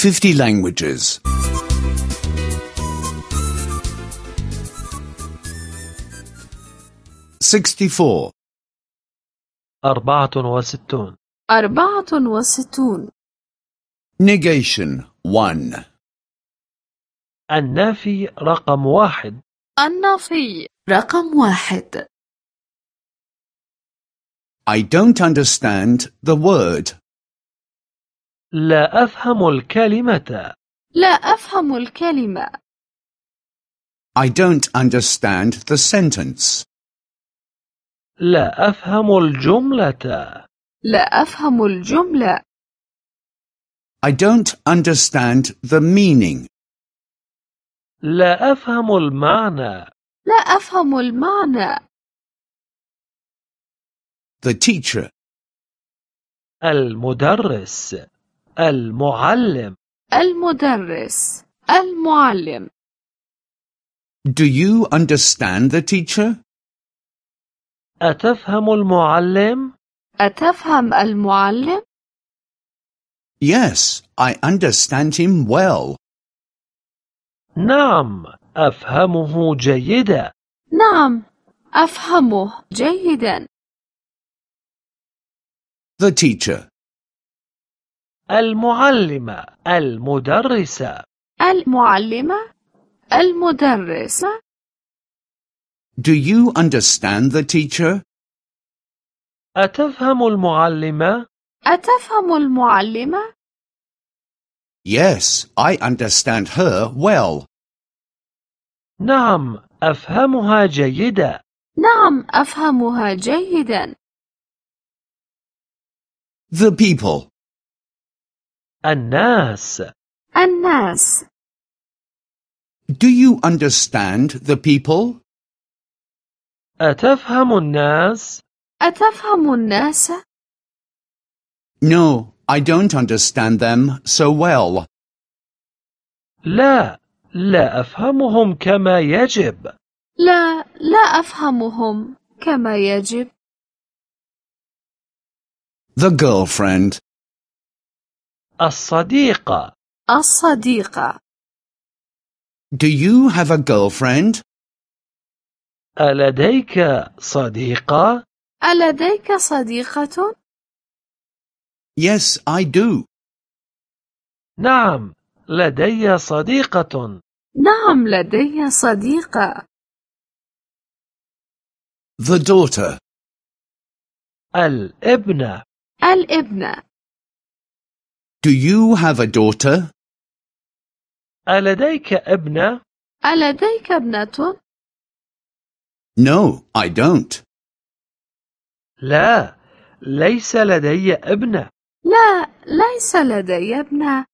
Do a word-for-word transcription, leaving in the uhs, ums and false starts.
fifty languages. sixty-four. أربعة وستون. أربعة وستون. Negation one. النافي رقم واحد. النافي رقم واحد. I don't understand the word. لا أفهم الكلمة. لا أفهم الكلمة. I don't understand the sentence. لا أفهم الجملة. لا أفهم الجملة. I don't understand the meaning. لا أفهم المعنى. لا أفهم المعنى. The teacher. المدرس. المعلم. المدرس. المعلم. Do you understand the teacher? أتفهم المعلم؟ أتفهم المعلم؟ Yes, I understand him well. نعم، أفهمه جيدا. نعم، أفهمه جيدا. The teacher. المعلمة. المدرسة. المعلمة. المدرسة. Do you understand the teacher? أتفهم المعلمة؟ أتفهم المعلمة؟ Yes, I understand her well. نعم، أفهمها جيدا. نعم، أفهمها جيدا. The people. الناس. الناس. Do you understand the people? أتفهم الناس؟ أتفهم الناس؟ No, I don't understand them so well. لا، لا أفهمهم كما يجب. لا، لا أفهمهم كما يجب. The girlfriend. الصديقة. الصديقة. Do you have a girlfriend? ألديك صديقة؟ ألديك صديقة؟ Yes, I do. نعم، لدي صديقة. نعم، لدي صديقة. The daughter. الابنة. الابنة. Do you have a daughter? ألديك ابنة؟ ألديك ابنة؟ No, I don't. لا، ليس لدي ابنة. لا، ليس لدي ابنة.